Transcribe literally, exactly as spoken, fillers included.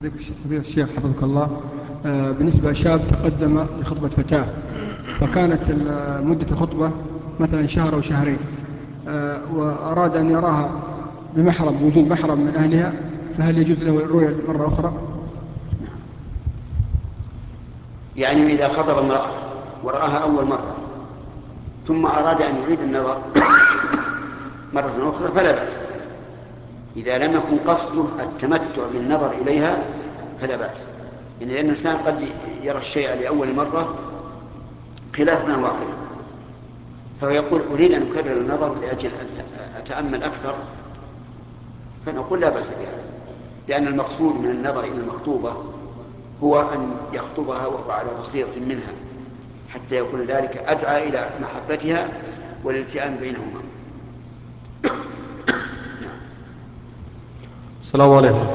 فضيلة الشيخ حفظك الله. آه، بالنسبة لشاب تقدم لخطبة فتاة، فكانت ال- مدة الخطبة مثلا شهر أو شهرين، آه، وأراد أن يراها بمحرم، بوجود محرم من أهلها، فهل يجوز له الرؤية مرة أخرى؟ يعني إذا خطب امرأة ورآها أول مرة ثم أراد أن يعيد النظر مرة أخرى فلا بأس. إذا لم يكن قصده التمتع بالنظر إليها فلا بأس، يعني لأن الإنسان قد يرى الشيء لأول مرة خلاف ما هو عليه، فيقول أريد أن أكرر النظر لأجل أتأمل أكثر، فنقول لا بأس بهذا، لأن المقصود من النظر إلى المخطوبة هو أن يخطبها وهو على بصيرة منها، حتى يكون ذلك أدعى إلى محبتها والالتئام بينهما. السلام عليكم.